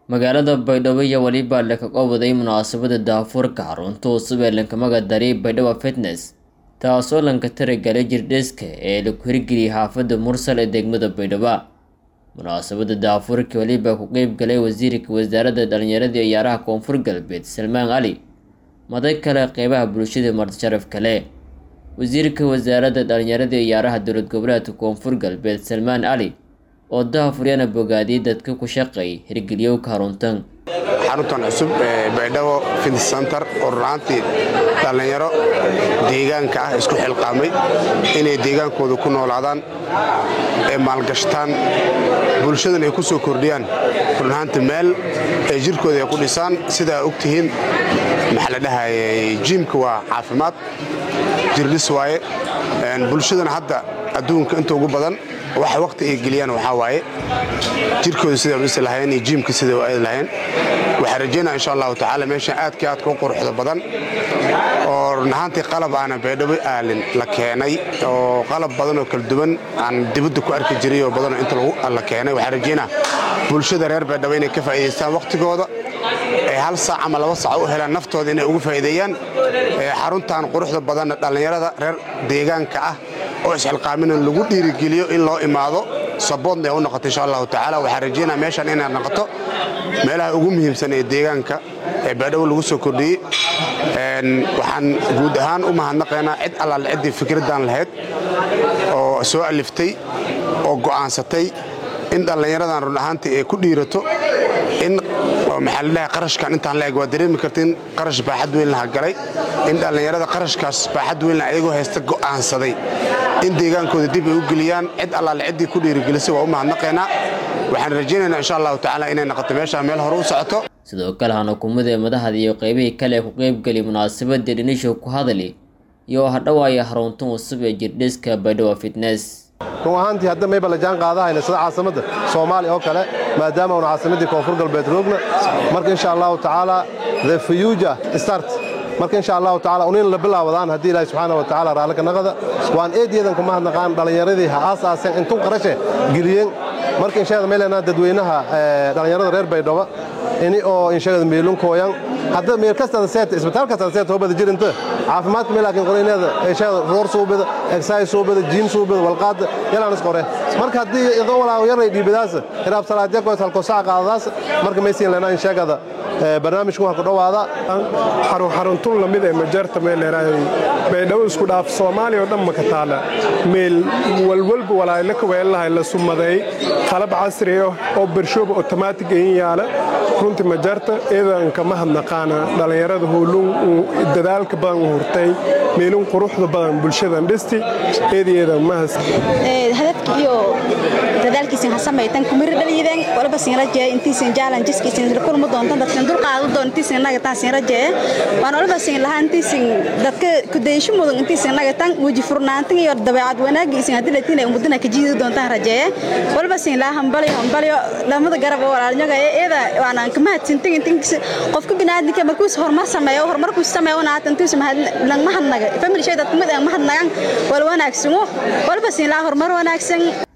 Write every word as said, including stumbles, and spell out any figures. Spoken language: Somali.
magaalada Baydhabo iyo waliba la ka qabwaday munaasabada daafurka xarunta cusub ee lankamaga daray Baydhabo Fitness taasoo lanka taragalay jirdheska ee la ku hirgeliyay xaafadda Mursal ee degmada Baydhabo. munaasabada daafurka waliba ku qeyb galay wasiirka wasaaradda dhalinyarada iyo ciyaaraha Koonfur Galbeed Salmaan Cali maday kale qeybaha bulshada marti sharaf kale. wasiirka wasaaradda dhalinyarada iyo ciyaaraha dowlad goboleedka Koonfur Galbeed Salmaan Cali oo daafuriyana bogaadiyay dadka ku shaqeeyay hirgeliyowka xaruntan xaruntan cusub ee Baydhabo Fitness Center oo raantii dhalinyaro deegaanka ah isku xilqaamay inay deegaankooda ku noolaadaan ee maalgashtaan bulshadana ay ku soo kordhiyaan runtii meel ay jirkooda ku dhisaan sida ogtihiin maxaa la dhahay gymka waa caafimaad jirdhis waaye bulshadana hadda adduunka inta ugu badan waxa waqti ay geliyaan waxa waaye jirkooda sida u dhisi lahayn iyo gymka sida u ay lahayn waxa rajeynaa insha Allah ta'ala meesha aad ka aad ku quruxda badan oo runtii qalab aan Baydhabo aalin la keenay oo qalab badan oo kala duwan aan dibadda ku arki jiray oo badan inta lagu la keenay waxa rajeynaa bulshada reer Baydhabo inay ka faa'iideystaan waqtigooda ay hal saac ama laba saac u helaan naftooda inay ugu faa'iideeyaan xaruntan quruxda badan dhalinyarada reer deegaanka ah oo isxilqaamin lagu dhiirigeliyo in loo imaado saboodna ay u noqoto insha Allah ta'ala waxa rajeynaa meeshan inay noqoto meelaha ugu muhiimsan ee deegaanka ee Baydhabo lagu soo kordhiyay een waxaan guud ahaan u mahadnaqaynaa cid allaal cid fikradan lahayd oo soo aliftay oo go'aansatay in dhalinyaradan run ahaantii ay ku dhiirato in maxaladaha qarashkan intaan la eeg waa dareemi kartiin qarash baaxad weyn la galay in dhalinyarada qarashkaas baaxad weyn ayagoo haysta go'aansaday in deegaankooda dib ay u geliyaan cid allaal cid ku dhiirigelisay waa u mahadnaqaynaa waxaan rajaynaynaa insha Allah ta'ala inay noqoto meesha meel hore u socoto. sidoo kale hana kumada madaxda iyo qeybihii kale ku qeyb gali munaasabada dhinisho ku hadali iyo hadhawaaya xarunta cusub ee jirdheska Baydhabo Fitness ruuxantii hadda may bala jaan qaadahayna sida caasimada Soomaaliya oo kale maadaama uu caasimadii Koonfur Galbeed roogna marka insha Allah ta'ala the future start marka insha Allah ta'ala unin la bilaawdaan hadii Ilaahay subhanahu wa ta'ala raalka naqada waan eedeedan kuma hadnaqaan dhalinyaradii ha aasaasan intuu qarashe geliyeen marka insha Allah meelana dadweynaha dhalinyarada reer Baydhabo ini oo insha Allah meelun kooyan hadda meel kasta seet isbitaalka kasta seet hobada jirinta caafimaadka meel laakiin qorinada insha Allah roor suubada exercise suubada gym suubada walqaad yalaan isqore marka hadii idoo walaa yaray dhiibadaas hiraab salaadya ko halko saac qaadaas marka meesiin lana insha Allah barnaamijku waxa ku dhawaada xarun xaruntun lamid ee majarta meel leeyahay Baydhabo isku dhaaf Soomaaliya oo dhan ma ka taala meel walwalba walaa la ka weelahay la sumaday qalab casri ah oo birshoob automatic ah yaala runtii majarta eedan kama hadnaqaana dhalinyarada hoolun dadaalka badan hurtay meelun quruxda badan bulshada dhisti eedeeda ma has ee hadafka iyo dadaalkiisa sameeytan kumir dhaliyadan walba sin rajay intiisan challengeskiisa la kulmo doonto dadkan dulqaad u doontiisan naga taas rajay waan walba sin lahaantiisan dadka ku deesho mudan intiisan naga tan waji furnaantan iyo dabeecad wanaagiisa hadii la tinay mudana ka jiido doontaan rajay walba sin la hambaliyo hambaliyo lamada garab walaalnyaga eeda waana kama tintin tintin qofka binaadinka markuu hormar sameeyo horumarku sameeyo naantiisa ma hadnaga family shayda mid ma hadnagan wal wanaagsan walba sin la hormar wanaagsan